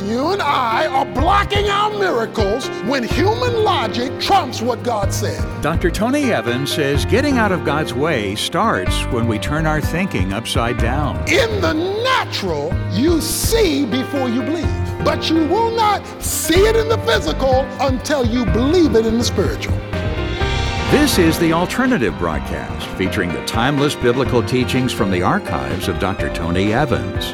You and I are blocking our miracles when human logic trumps what God said. Dr. Tony Evans says getting out of God's way starts when we turn our thinking upside down. In the natural, you see before you believe, but you will not see it in the physical until you believe it in the spiritual. This is The Alternative Broadcast, featuring the timeless biblical teachings from the archives of Dr. Tony Evans.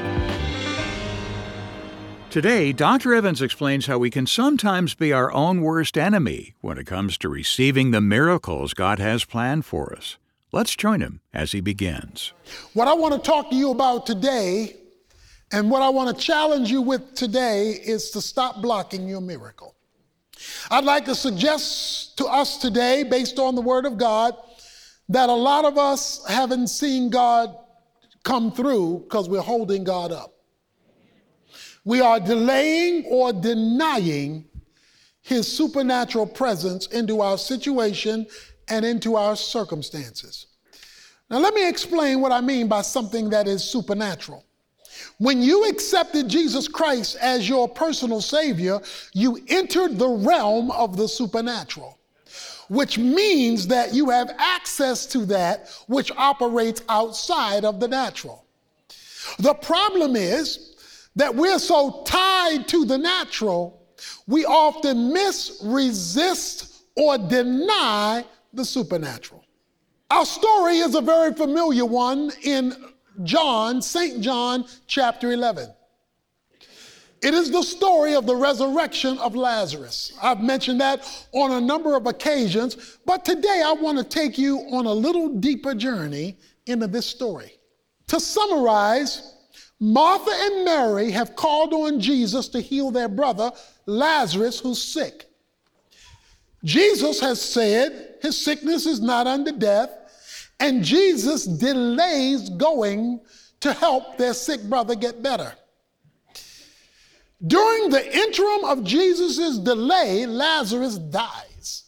Today, Dr. Evans explains how we can sometimes be our own worst enemy when it comes to receiving the miracles God has planned for us. Let's join him as he begins. What I want to talk to you about today, and what I want to challenge you with today, is to stop blocking your miracle. I'd like to suggest to us today, based on the Word of God, that a lot of us haven't seen God come through because we're holding God up. We are delaying or denying His supernatural presence into our situation and into our circumstances. Now, let me explain what I mean by something that is supernatural. When you accepted Jesus Christ as your personal Savior, you entered the realm of the supernatural, which means that you have access to that which operates outside of the natural. The problem is that we're so tied to the natural, we often resist, or deny the supernatural. Our story is a very familiar one in St. John chapter 11. It is the story of the resurrection of Lazarus. I've mentioned that on a number of occasions, but today I want to take you on a little deeper journey into this story. To summarize, Martha and Mary have called on Jesus to heal their brother Lazarus, who's sick. Jesus has said his sickness is not unto death, and Jesus delays going to help their sick brother get better. During the interim of Jesus' delay, Lazarus dies.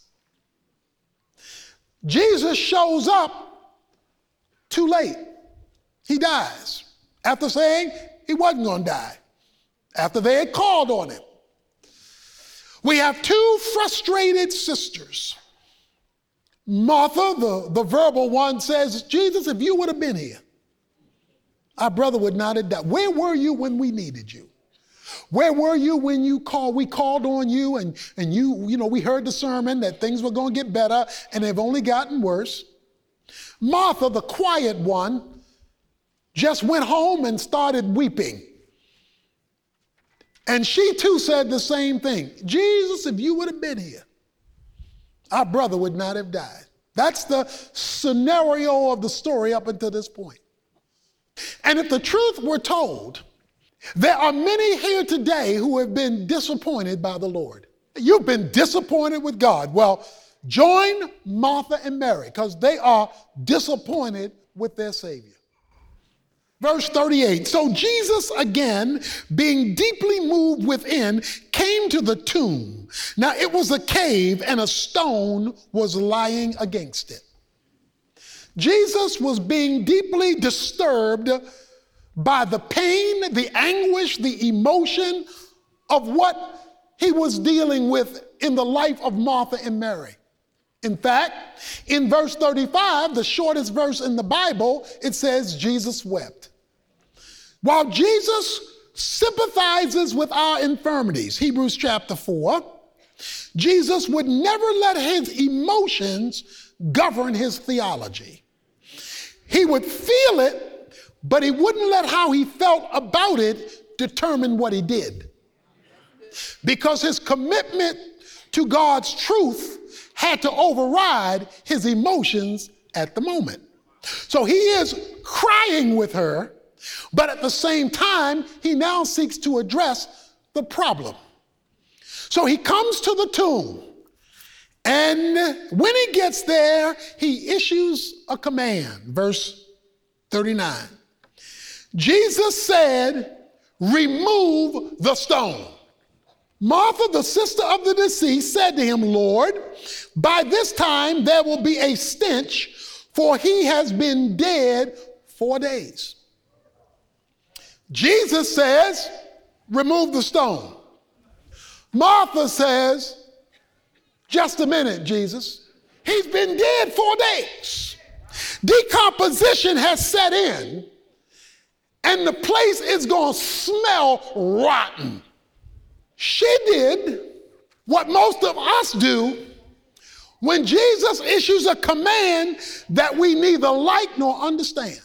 Jesus shows up too late. He dies. After saying he wasn't going to die, after they had called on him. We have two frustrated sisters. Martha, the verbal one, says, Jesus, if you would have been here, our brother would not have died. Where were you when we needed you? Where were you when we called on you and we heard the sermon that things were going to get better and they've only gotten worse? Martha, the quiet one, just went home and started weeping. And she too said the same thing. Jesus, if you would have been here, our brother would not have died. That's the scenario of the story up until this point. And if the truth were told, there are many here today who have been disappointed by the Lord. You've been disappointed with God. Well, join Martha and Mary because they are disappointed with their Savior. Verse 38, so Jesus, again, being deeply moved within, came to the tomb. Now it was a cave and a stone was lying against it. Jesus was being deeply disturbed by the pain, the anguish, the emotion of what he was dealing with in the life of Martha and Mary. In fact, in verse 35, the shortest verse in the Bible, it says Jesus wept. While Jesus sympathizes with our infirmities, Hebrews chapter 4, Jesus would never let his emotions govern his theology. He would feel it, but he wouldn't let how he felt about it determine what he did. Because his commitment to God's truth had to override his emotions at the moment. So he is crying with her, but at the same time, he now seeks to address the problem. So he comes to the tomb, and when he gets there, he issues a command. Verse 39. Jesus said, remove the stone. Martha, the sister of the deceased, said to him, Lord, by this time there will be a stench, for he has been dead 4 days. Jesus says, remove the stone. Martha says, just a minute, Jesus. He's been dead 4 days. Decomposition has set in, and the place is going to smell rotten. She did what most of us do when Jesus issues a command that we neither like nor understand.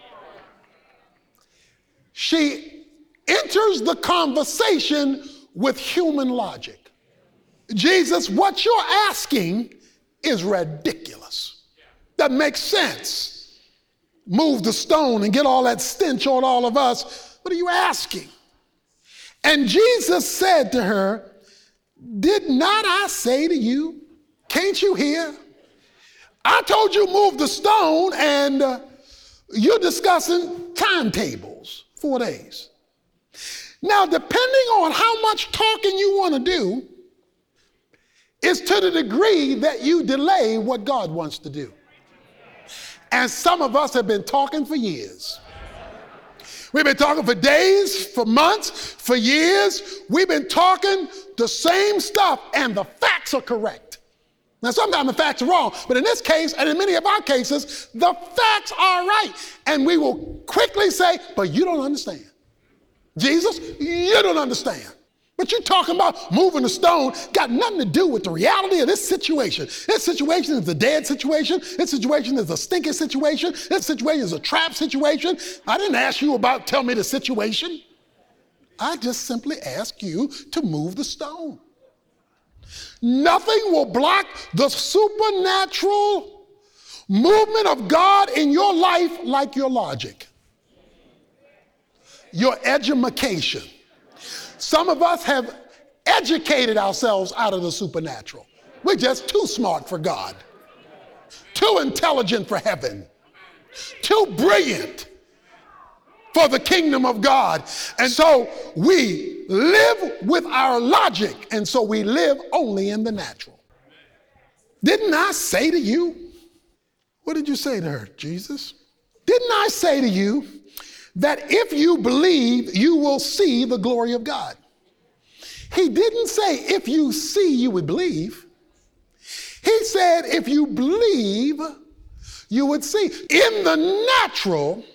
She enters the conversation with human logic. Jesus, what you're asking is ridiculous. That makes sense. Move the stone and get all that stench on all of us. What are you asking? And Jesus said to her, did not I say to you, can't you hear? I told you move the stone, and you're discussing timetables, 4 days. Now, depending on how much talking you want to do is to the degree that you delay what God wants to do. And some of us have been talking for years. We've been talking for days, for months, for years. We've been talking the same stuff, and the facts are correct. Now, sometimes the facts are wrong, but in this case, and in many of our cases, the facts are right. And we will quickly say, but you don't understand. Jesus, you don't understand. But you're talking about moving the stone, got nothing to do with the reality of this situation. This situation is a dead situation. This situation is a stinking situation. This situation is a trap situation. I didn't ask you about, tell me the situation. I just simply asked you to move the stone. Nothing will block the supernatural movement of God in your life like your logic, your edumacation. Some of us have educated ourselves out of the supernatural. We're just too smart for God, too intelligent for heaven, too brilliant for the kingdom of God. And so we live with our logic, and so we live only in the natural. Didn't I say to you? What did you say to her, Jesus? Didn't I say to you that if you believe, you will see the glory of God? He didn't say if you see, you would believe. He said if you believe, you would see. In the natural,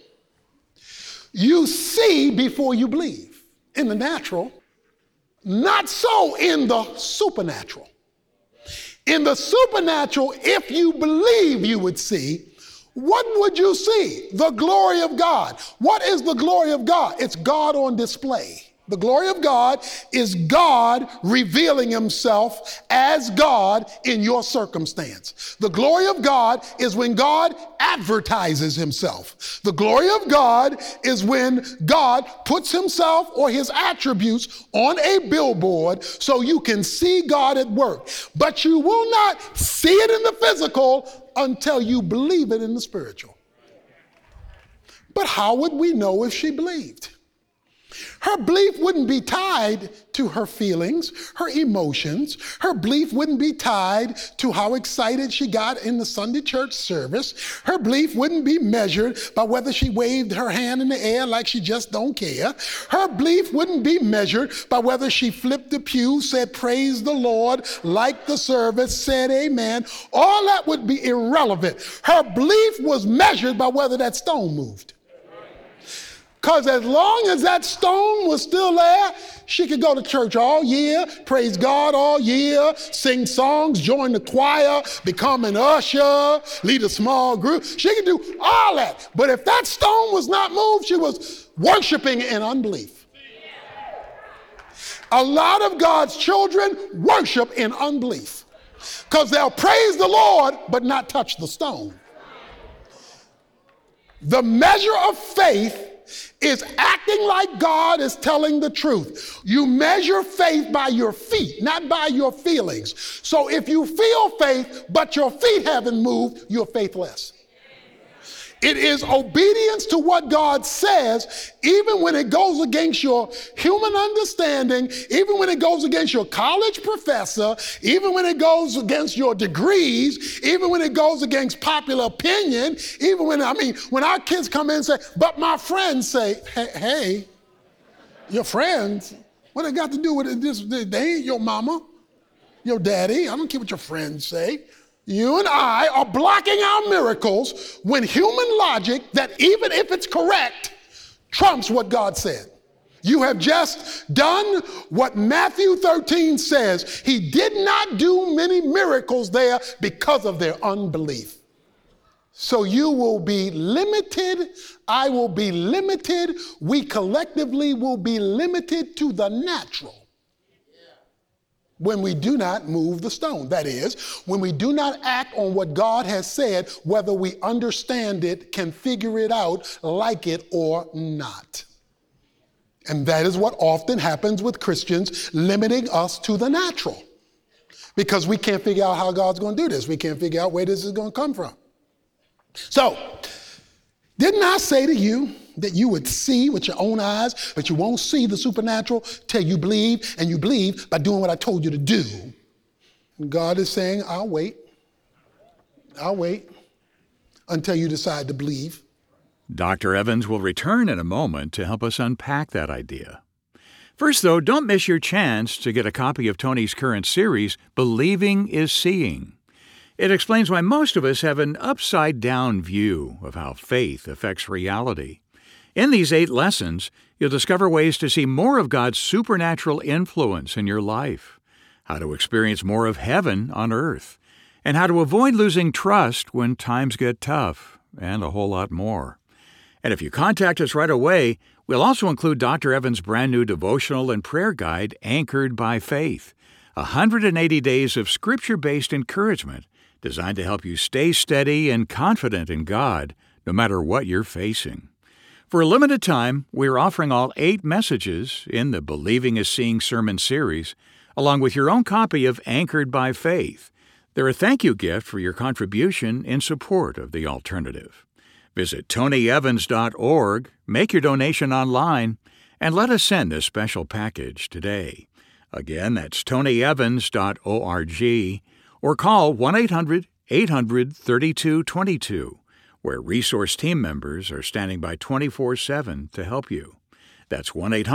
you see before you believe. In the natural, not so in the supernatural. In the supernatural, if you believe, you would see. What would you see? The glory of God. What is the glory of God? It's God on display. The glory of God is God revealing himself as God in your circumstance. The glory of God is when God advertises himself. The glory of God is when God puts himself or his attributes on a billboard so you can see God at work. But you will not see it in the physical until you believe it in the spiritual. But how would we know if she believed? Her belief wouldn't be tied to her feelings, her emotions. Her belief wouldn't be tied to how excited she got in the Sunday church service. Her belief wouldn't be measured by whether she waved her hand in the air like she just don't care. Her belief wouldn't be measured by whether she flipped the pew, said praise the Lord, liked the service, said amen. All that would be irrelevant. Her belief was measured by whether that stone moved. Because as long as that stone was still there, she could go to church all year, praise God all year, sing songs, join the choir, become an usher, lead a small group. She could do all that. But if that stone was not moved, she was worshiping in unbelief. A lot of God's children worship in unbelief because they'll praise the Lord but not touch the stone. The measure of faith is acting like God is telling the truth. You measure faith by your feet, not by your feelings. So if you feel faith, but your feet haven't moved, you're faithless. It is obedience to what God says, even when it goes against your human understanding, even when it goes against your college professor, even when it goes against your degrees, even when it goes against popular opinion, even when our kids come in and say, but my friends say, hey, Your friends? What they got to do with it? They ain't your mama, your daddy. I don't care what your friends say. You and I are blocking our miracles when human logic, that even if it's correct, trumps what God said. You have just done what Matthew 13 says. He did not do many miracles there because of their unbelief. So you will be limited. I will be limited. We collectively will be limited to the natural when we do not move the stone. That is, when we do not act on what God has said, whether we understand it, can figure it out, like it or not. And that is what often happens with Christians, limiting us to the natural. Because we can't figure out how God's going to do this. We can't figure out where this is going to come from. So, didn't I say to you that you would see with your own eyes, but you won't see the supernatural till you believe, and you believe by doing what I told you to do? And God is saying, I'll wait. I'll wait until you decide to believe. Dr. Evans will return in a moment to help us unpack that idea. First, though, don't miss your chance to get a copy of Tony's current series, Believing is Seeing. It explains why most of us have an upside-down view of how faith affects reality. In these 8 lessons, you'll discover ways to see more of God's supernatural influence in your life, how to experience more of heaven on earth, and how to avoid losing trust when times get tough, and a whole lot more. And if you contact us right away, we'll also include Dr. Evans' brand new devotional and prayer guide, Anchored by Faith, 180 days of scripture-based encouragement designed to help you stay steady and confident in God, no matter what you're facing. For a limited time, we're offering all 8 messages in the Believing is Seeing sermon series, along with your own copy of Anchored by Faith. They're a thank you gift for your contribution in support of the alternative. Visit tonyevans.org, make your donation online, and let us send this special package today. Again, that's tonyevans.org, or call 1-800-800-3222, where resource team members are standing by 24/7 to help you. That's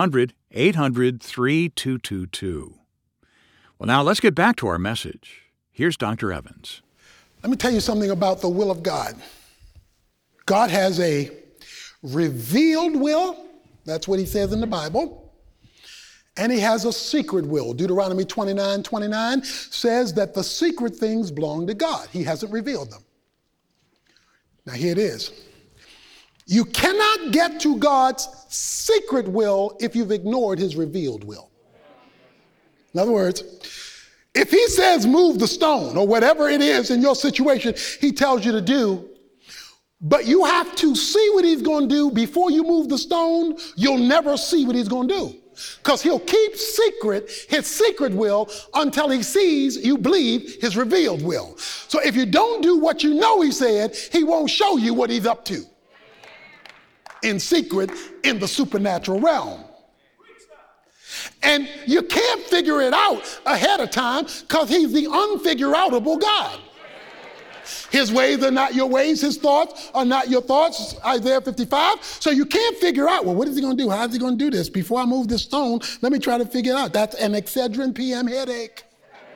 1-800-800-3222. Well, now let's get back to our message. Here's Dr. Evans. Let me tell you something about the will of God. God has a revealed will. That's what he says in the Bible. And he has a secret will. Deuteronomy 29:29 says that the secret things belong to God. He hasn't revealed them. Now here it is. You cannot get to God's secret will if you've ignored his revealed will. In other words, if he says move the stone or whatever it is in your situation he tells you to do, but you have to see what he's going to do before you move the stone, you'll never see what he's going to do. Because he'll keep secret his secret will until he sees you believe his revealed will. So if you don't do what you know he said, he won't show you what he's up to in secret in the supernatural realm. And you can't figure it out ahead of time because he's the unfigure-outable God. His ways are not your ways. His thoughts are not your thoughts. Isaiah 55. So you can't figure out, well, what is he going to do? How is he going to do this? Before I move this stone, let me try to figure it out. That's an Excedrin PM headache.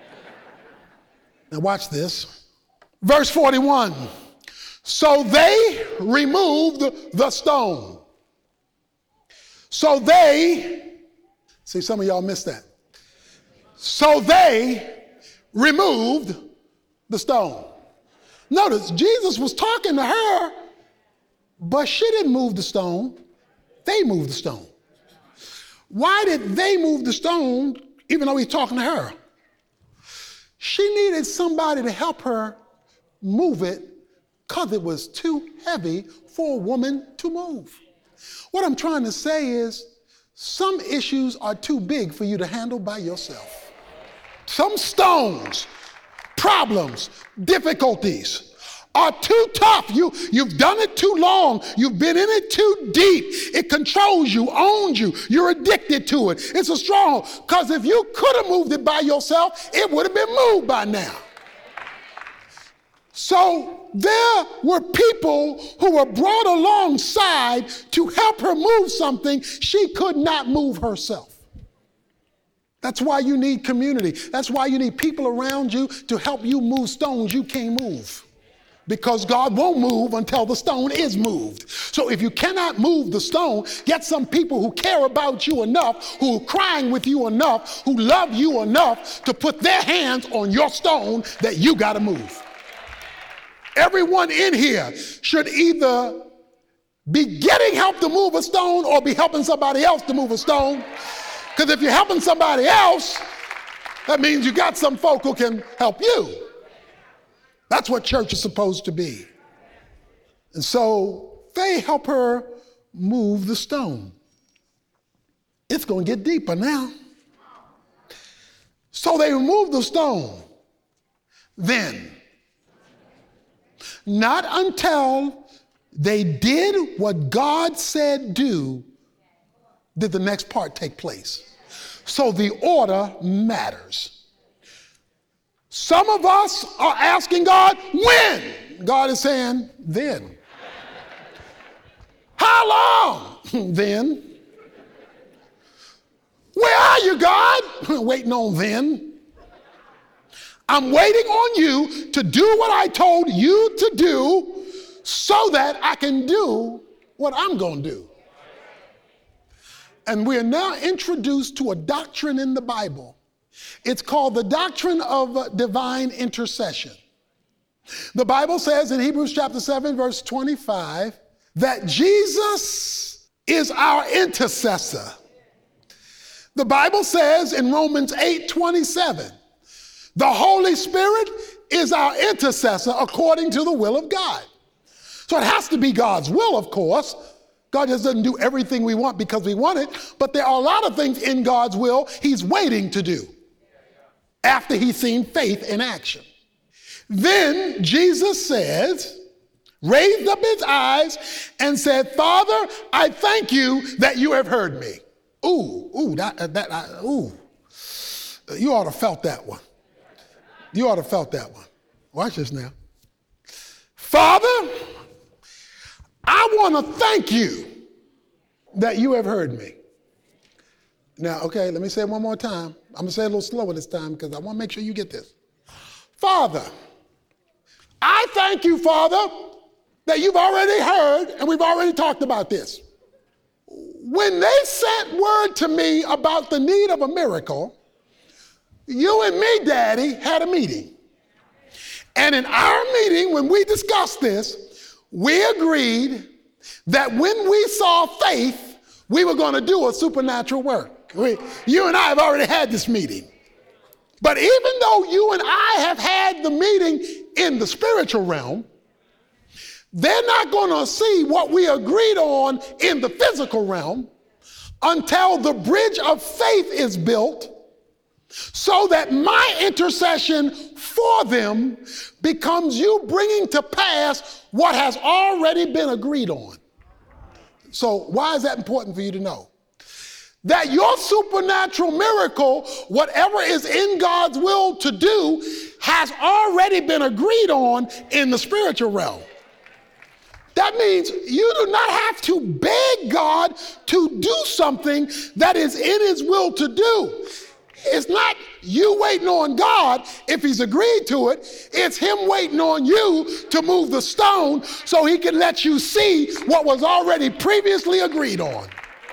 Now watch this. Verse 41. So they removed the stone. So they, see, some of y'all missed that. So they removed the stone. Notice, Jesus was talking to her, but she didn't move the stone. They moved the stone. Why did they move the stone, even though he's talking to her? She needed somebody to help her move it because it was too heavy for a woman to move. What I'm trying to say is, some issues are too big for you to handle by yourself. Some stones, problems, difficulties are too tough. You've done it too long. You've been in it too deep. It controls you, owns you. You're addicted to it. It's a stronghold. Because if you could have moved it by yourself, it would have been moved by now. So there were people who were brought alongside to help her move something she could not move herself. That's why you need community. That's why you need people around you to help you move stones you can't move. Because God won't move until the stone is moved. So if you cannot move the stone, get some people who care about you enough, who are crying with you enough, who love you enough to put their hands on your stone that you got to move. Everyone in here should either be getting help to move a stone or be helping somebody else to move a stone. Because if you're helping somebody else, that means you got some folk who can help you. That's what church is supposed to be. And so they help her move the stone. It's going to get deeper now. So they removed the stone. Then, not until they did what God said do, did the next part take place. So the order matters. Some of us are asking God, when? God is saying, then. How long? Then. Where are you, God? Waiting on then. I'm waiting on you to do what I told you to do so that I can do what I'm going to do. And we are now introduced to a doctrine in the Bible. It's called the doctrine of divine intercession. The Bible says in Hebrews chapter 7, verse 25, that Jesus is our intercessor. The Bible says in Romans 8:27, the Holy Spirit is our intercessor according to the will of God. So it has to be God's will, of course. God just doesn't do everything we want because we want it, but there are a lot of things in God's will he's waiting to do after he's seen faith in action. Then Jesus says, raised up his eyes and said, Father, I thank you that you have heard me. Ooh. You ought to have felt that one. You ought to have felt that one. Watch this now. Father, I want to thank you that you have heard me. Now, okay, let me say it one more time. I'm going to say it a little slower this time because I want to make sure you get this. Father, I thank you, Father, that you've already heard, and we've already talked about this. When they sent word to me about the need of a miracle, you and me, Daddy, had a meeting. And in our meeting, when we discussed this, we agreed that when we saw faith, we were going to do a supernatural work. You and I have already had this meeting. But even though you and I have had the meeting in the spiritual realm, they're not going to see what we agreed on in the physical realm until the bridge of faith is built, so that my intercession for them becomes you bringing to pass what has already been agreed on. So why is that important for you to know? That your supernatural miracle, whatever is in God's will to do, has already been agreed on in the spiritual realm. That means you do not have to beg God to do something that is in his will to do. It's not you waiting on God if he's agreed to it. It's him waiting on you to move the stone so he can let you see what was already previously agreed on.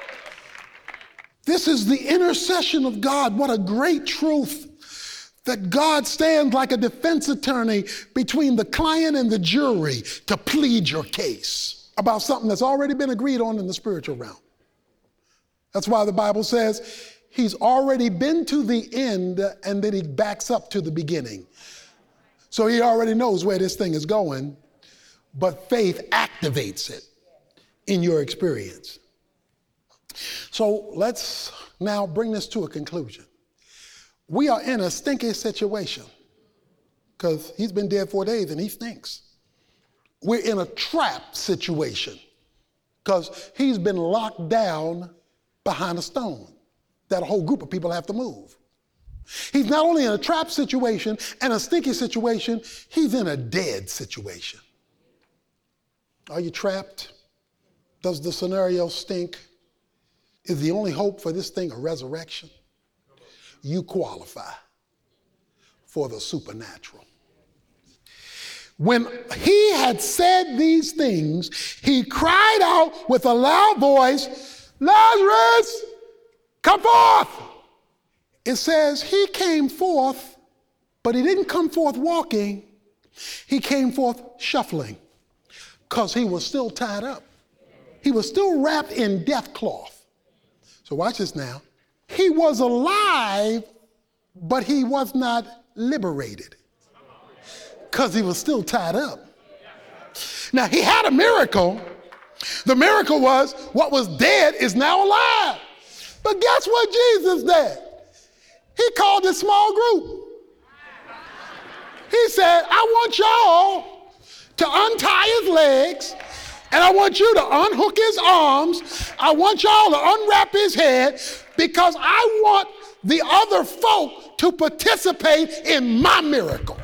This is the intercession of God. What a great truth, that God stands like a defense attorney between the client and the jury to plead your case about something that's already been agreed on in the spiritual realm. That's why the Bible says he's already been to the end and then he backs up to the beginning. So he already knows where this thing is going, but faith activates it in your experience. So let's now bring this to a conclusion. We are in a stinky situation because he's been dead 4 days and he stinks. We're in a trap situation because he's been locked down behind a stone that a whole group of people have to move. He's not only in a trap situation and a stinky situation, he's in a dead situation. Are you trapped? Does the scenario stink? Is the only hope for this thing a resurrection? You qualify for the supernatural. When he had said these things, he cried out with a loud voice, Lazarus, come forth! It says he came forth, but he didn't come forth walking. He came forth shuffling because he was still tied up. He was still wrapped in death cloth. So watch this now. He was alive, but he was not liberated because he was still tied up. Now, he had a miracle. The miracle was what was dead is now alive. But guess what Jesus did? He called this small group. He said, I want y'all to untie his legs, and I want you to unhook his arms. I want y'all to unwrap his head, because I want the other folk to participate in my miracle.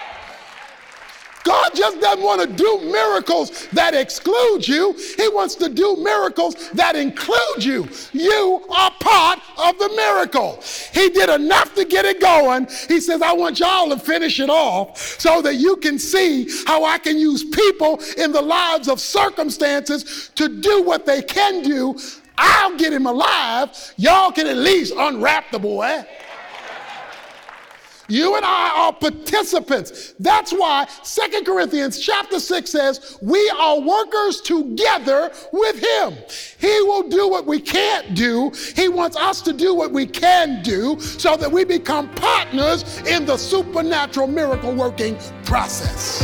God just doesn't want to do miracles that exclude you. He wants to do miracles that include you. You are part of the miracle. He did enough to get it going. He says, I want y'all to finish it off so that you can see how I can use people in the lives of circumstances to do what they can do. I'll get him alive. Y'all can at least unwrap the boy. You and I are participants. That's why 2 Corinthians chapter 6 says, we are workers together with him. He will do what we can't do. He wants us to do what we can do so that we become partners in the supernatural miracle working process.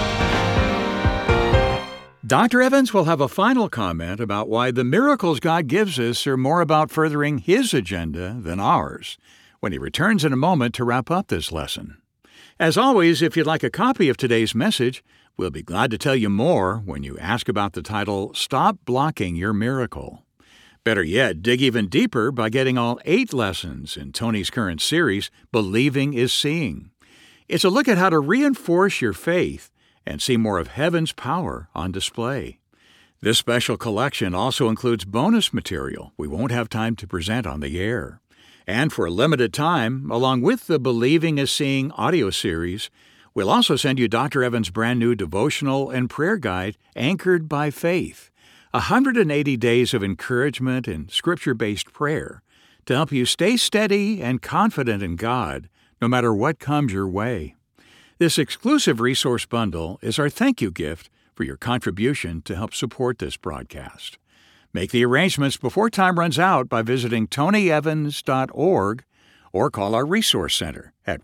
Dr. Evans will have a final comment about why the miracles God gives us are more about furthering his agenda than ours, when he returns in a moment to wrap up this lesson. As always, if you'd like a copy of today's message, we'll be glad to tell you more when you ask about the title, Stop Blocking Your Miracle. Better yet, dig even deeper by getting all 8 lessons in Tony's current series, Believing is Seeing. It's a look at how to reinforce your faith and see more of heaven's power on display. This special collection also includes bonus material we won't have time to present on the air. And for a limited time, along with the Believing is Seeing audio series, we'll also send you Dr. Evans' brand new devotional and prayer guide, Anchored by Faith, 180 days of encouragement and scripture-based prayer to help you stay steady and confident in God, no matter what comes your way. This exclusive resource bundle is our thank you gift for your contribution to help support this broadcast. Make the arrangements before time runs out by visiting tonyevans.org or call our Resource Center at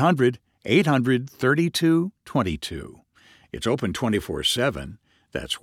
1-800-800-3222. It's open 24/7. That's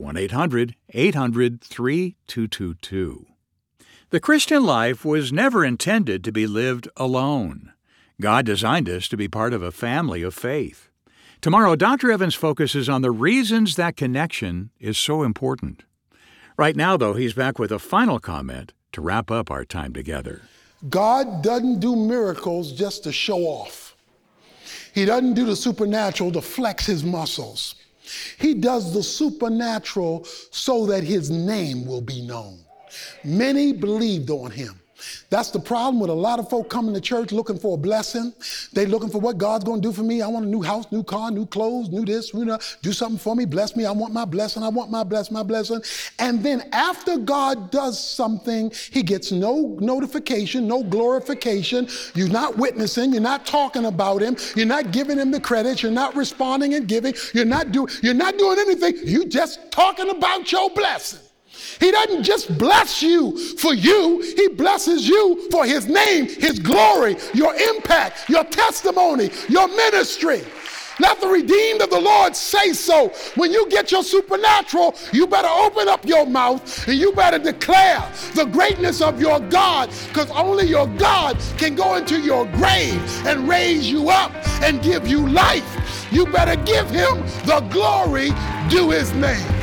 1-800-800-3222. The Christian life was never intended to be lived alone. God designed us to be part of a family of faith. Tomorrow, Dr. Evans focuses on the reasons that connection is so important. Right now, though, he's back with a final comment to wrap up our time together. God doesn't do miracles just to show off. He doesn't do the supernatural to flex his muscles. He does the supernatural so that his name will be known. Many believed on him. That's the problem with a lot of folk coming to church looking for a blessing. They looking for what God's going to do for me. I want a new house, new car, new clothes, new this, do something for me, bless me. I want my blessing. I want my blessing. And then after God does something, he gets no notification, no glorification. You're not witnessing. You're not talking about him. You're not giving him the credit. You're not responding and giving. You're not doing anything. You're just talking about your blessing. He doesn't just bless you for you. He blesses you for his name, his glory, your impact, your testimony, your ministry. Let the redeemed of the Lord say so. When you get your supernatural, you better open up your mouth and you better declare the greatness of your God, because only your God can go into your grave and raise you up and give you life. You better give him the glory due his name.